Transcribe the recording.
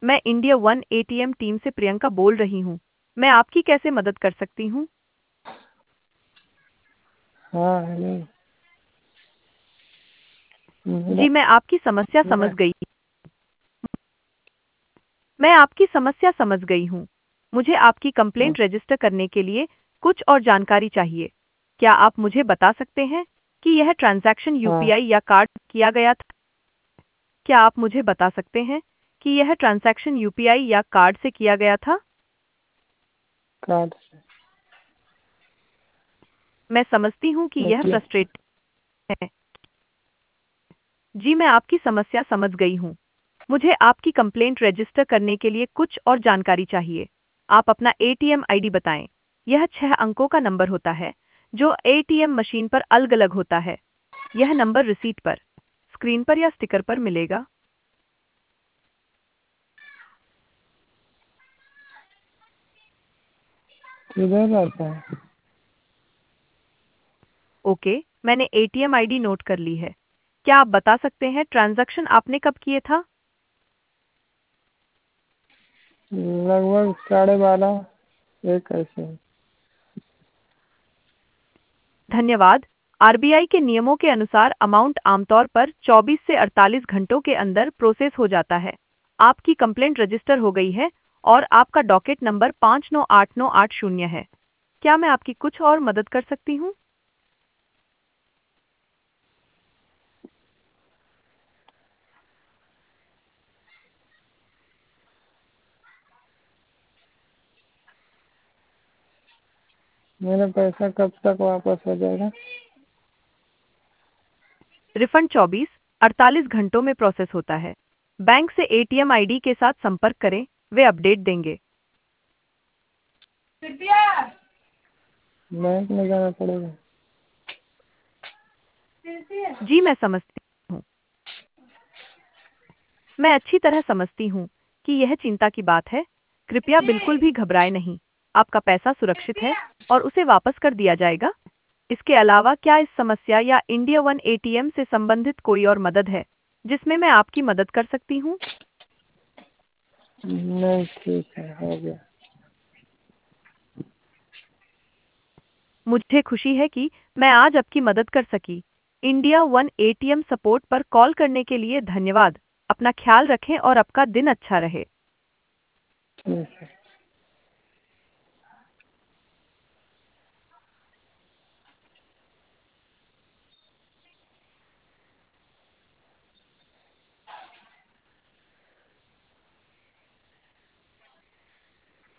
मैं India one ATM team से प्रियंका बोल रही हूँ। मैं आपकी कैसे मदद कर सकती हूँ? हाँ हेलो। मेरा जी, मैं आपकी समस्या समझ मेरा गई। मैं आपकी समस्या समझ गई हूँ। मुझे आपकी कंप्लेंट रजिस्टर करने के लिए कुछ और जानकारी चाहिए। क्या आप मुझे बता सकते हैं कि यह ट्रांजैक्शन हाँ यूपीआई या कार्ड किया गया था? क्या आप मुझे बता सकते हैं कि यह ट्रांजैक्शन यूपीआई या कार्ड से किया गया था? कार्ड से। मैं समझती हूँ कि यह एटीएम। फ्रस्ट्रेट है। जी, मैं आपकी समस्या समझ गई हूँ। मुझे आपकी कंप्लेंट रजिस्टर करने के लिए कुछ और जानकारी चाहिए। आप अपना एटीएम आईडी बताएं। यह 6 अंकों का नंबर होता है, जो एटीएम मशीन पर अलग-अलग होता है। यह नंबर रिसीट पर, स्क्रीन पर या स्टिकर पर मिलेगा। किधर रहता है? ओके, मैंने एटीएम आईडी नोट कर ली है। क्या आप बता सकते हैं ट्रांजैक्शन आपने कब किए था? लगभग 12:30 एक ऐसे। धन्यवाद। आरबीआई के नियमों के अनुसार अमाउंट आमतौर पर 24 से 48 घंटों के अंदर प्रोसेस हो जाता है। आपकी कंप्लेंट रजिस्टर हो गई है और आपका डॉकेट नंबर 598980 है। क्या मैं आपकी कुछ और मदद कर सकती हूँ? मेरा पैसा कब तक वापस हो जाएगा? रिफंड 24-48 घंटों में प्रोसेस होता है। बैंक से एटीएम आईडी के साथ संपर्क करें, वे अपडेट देंगे। बैंक में जाना पड़ेगा? जी, मैं समझती हूँ। मैं अच्छी तरह समझती हूँ कि यह चिंता की बात है। कृपया बिल्कुल भी घबराएं नहीं। आपका पैसा सुरक्षित है और उसे वापस कर दिया जाएगा। इसके अलावा क्या इस समस्या या इंडिया वन एटीएम से संबंधित कोई और मदद है जिसमें मैं आपकी मदद कर सकती हूँ? नहीं, ठीक है, हो गया। मुझे खुशी है कि मैं आज आपकी मदद कर सकी। इंडिया वन एटीएम सपोर्ट पर कॉल करने के लिए धन्यवाद। अपना ख्याल रखें और आपका दिन अच्छा रहे। ठीक है।